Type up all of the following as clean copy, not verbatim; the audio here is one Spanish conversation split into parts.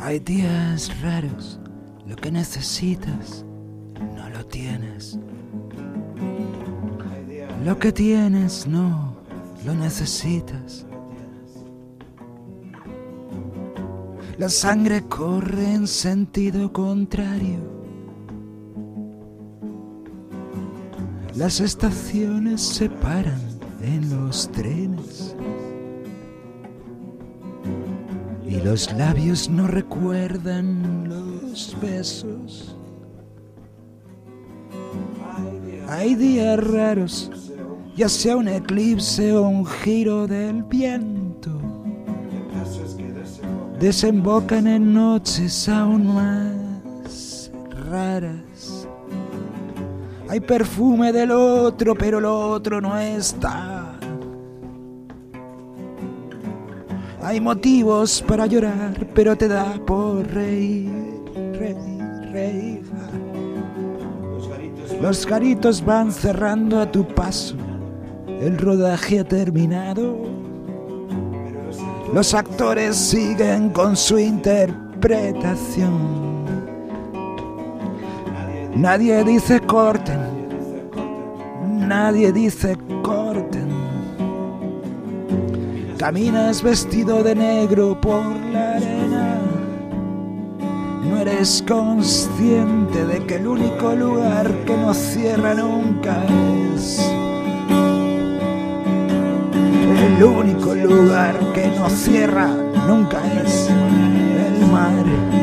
Hay días raros, lo que necesitas no lo tienes. Lo que tienes no lo necesitas. La sangre corre en sentido contrario. Las estaciones se paran en los trenes. Y los labios no recuerdan los besos. Hay días raros, ya sea un eclipse o un giro del viento. Desembocan en noches aún más raras. Hay perfume del otro, pero lo otro no está. Hay motivos para llorar, pero te da por reír, reír, reír. Los garitos van cerrando a tu paso. El rodaje ha terminado. Los actores siguen con su interpretación. Nadie dice corten. Nadie dice corten. Caminas vestido de negro por la arena. No eres consciente de que el único lugar que no cierra nunca es. El único lugar que no cierra nunca es el mar.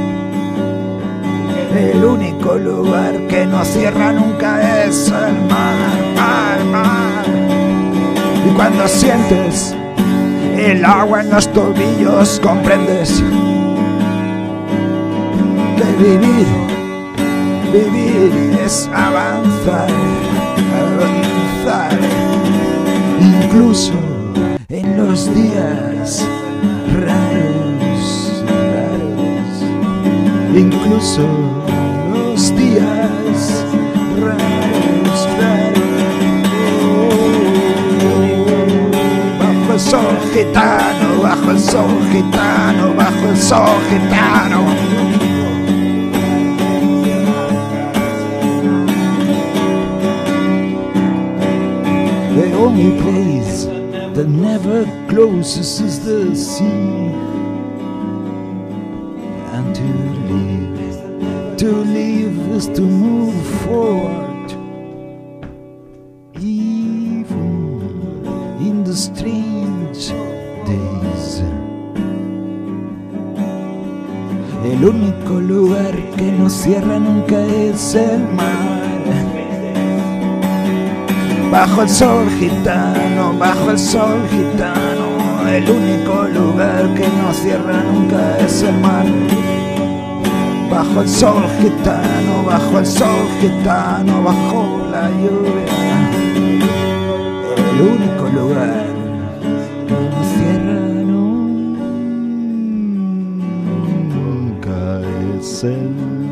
El único lugar que no cierra nunca es el mar, mar, mar. Y cuando sientes el agua en los tobillos, comprendes que vivir, vivir es avanzar, avanzar. Incluso en los días raros, raros. Incluso los días raros, raros. Bajo el sol gitano, bajo el sol gitano, bajo el sol gitano. The only place that never closes is the sea. And to live is to move forward, even in the strange days. El único lugar que no cierra nunca es el mar. Bajo el sol gitano, bajo el sol gitano, el único lugar que no cierra nunca es el mar. Bajo el sol gitano, bajo el sol gitano, bajo la lluvia, el único lugar que no cierra nunca es el mar.